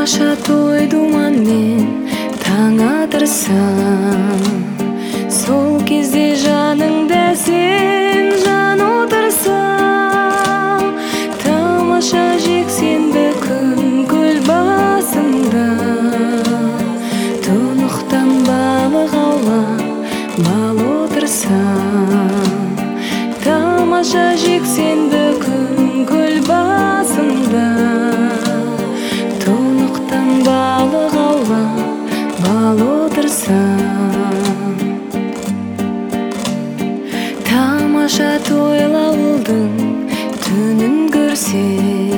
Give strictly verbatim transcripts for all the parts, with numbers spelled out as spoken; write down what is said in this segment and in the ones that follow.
Тамаша той думанмен таң атырсам, сол кезде жаныңда сен жан отырсаң, тамаша жексенбі күн көл басында, тұнықтан балық аулап бал отырсам, тамаша жексенбі күн көл басында, тұнықтан балық аулап бал отырсам. Тамаша тойлауылдың түнін көрсе,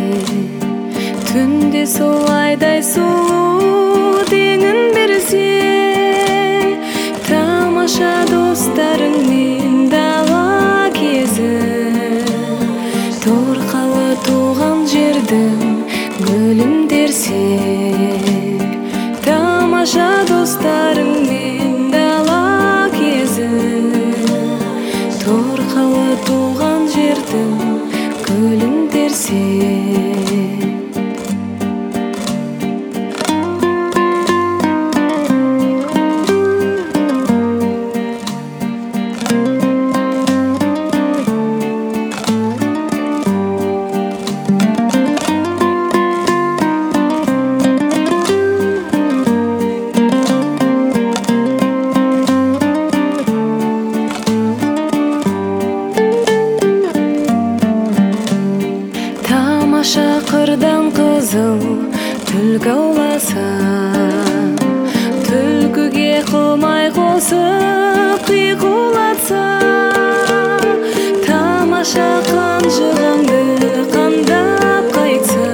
түнде солайдай сұлу теңін берсе, тамаша достарыңмен дала кезіп, торқалы туған жердің гүлін дерсек, тамаша достарыңмен дала кезіп, торқалы туған жердің гүлін дерсек. Тамаша қырдан қызыл түлкі ауласа, түлкіге қылмай қосып қиқулатса, тамаша қанжығаңды қандап қайтса,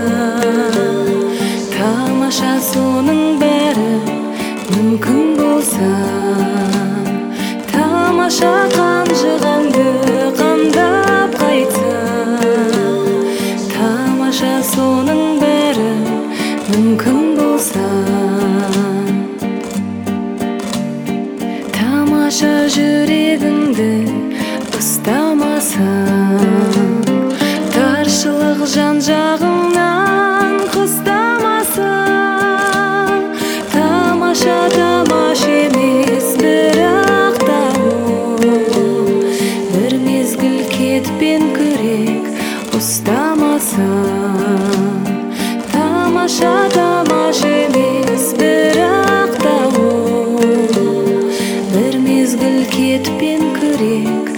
тамаша соның бәрі мүмкін болса, тамаша қанжығаңды қандап қайтса, тамаша соның бәрі мүмкін болса, тамаша жүрегіңді ұстамасаң, таршылық жан жағыңнан қыстамасаң, тамаша тамаш емес бірақ та ол, бір мезгіл кетпен күрек ұстамасаң, тамаша тамаш емес бірақ та ол, бір мезгіл кетпен күрек